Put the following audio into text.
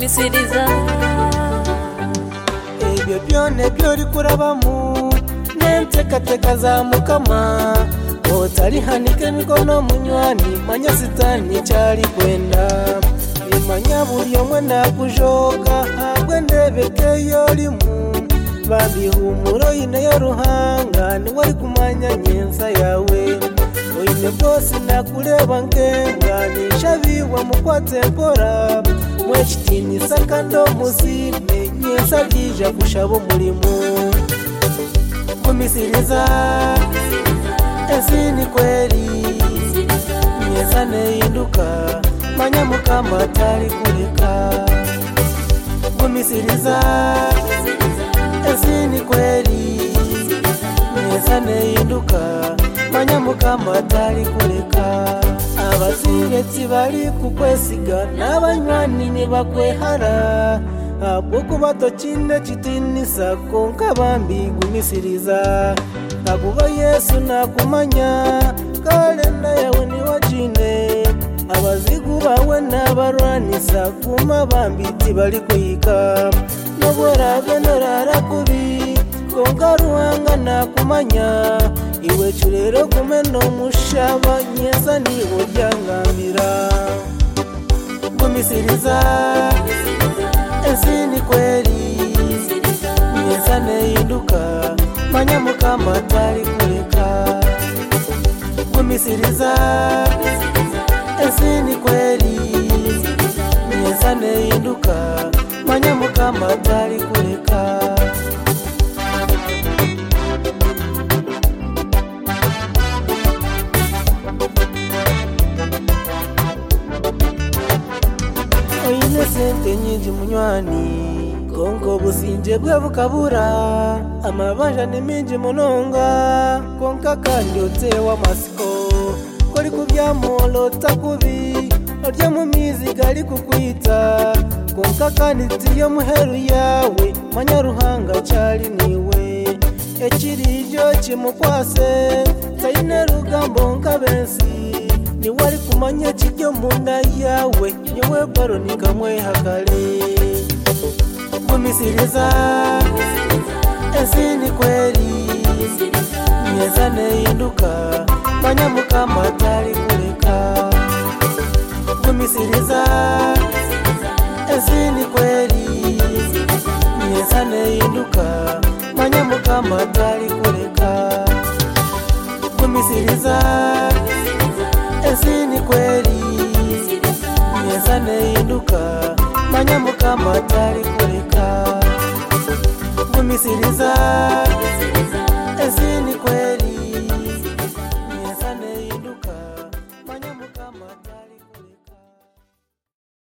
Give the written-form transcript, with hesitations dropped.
gumisiriza ebyo byone byori kurabamu nentekateka za mukama otalihanike emikono munywani manya sitani cyari kwenda imanya buri omwe nakujoka habwe ndebekeyo limu babihumuro ineyo ruhanga niwari kumanya nyensa yawe oine bose nakureba ngenga nishabiwa mukwate mpora mwechitini sakando musime nyensa lija kushaba umurimo gumisiriza esi ni kweli nyensa neinduka manya mukama atari kureka gumisiriza esi ni kweli nyensa neinduka manya mukama atari kureka abaziretsi bari kukwesiga n'abanywani nibakwehara abwo kubato kine kitinisa konka bambi gumisiriza akuba Yesu nakumanya kalenda yawe niwajine abazigu bawe n'abarwanisa kuma bambi tibali kuyika noborabe norara kubi konka ruhanga nakumanya iwe churero kumeno mushaba nyensa niwo byangambira gumisiriza esi ni kweli nyensa neinduka manya mukama atari kureka gumisiriza esi ni kweli nyensa neinduka manya mukama atari kureka oine sente nyinji munywani konko businje bwe bukabura amabanja ni minji munonga konka kandi otewa masiko kori kubyamolota kubi orya mu mizi gali kukwita konka kandi tiyo muheru yawe manya ruhanga cyari niwe ekiribyo kimukwase taine rugambo nkabensi niwari kumanya kijyo munda yawe nyewe baro nikamwe hakale gumisiriza esi ni kweli nyensa neinduka manya mukama atari kureka gumisiriza esi ni kweli nyensa neinduka manya mukama atari kureka gumisiriza esi ni kweli nyensa neinduka manya mukama atari kureka gumisiriza